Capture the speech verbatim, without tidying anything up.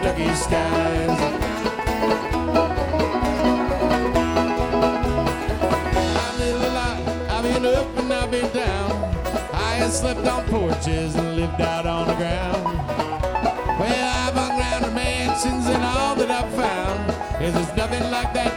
lucky skies. I've lived a lot, I've been up and I've been down. I have slept on porches and lived out on the ground. Well, I've hung around the mansions and all that I've found is there's nothing like that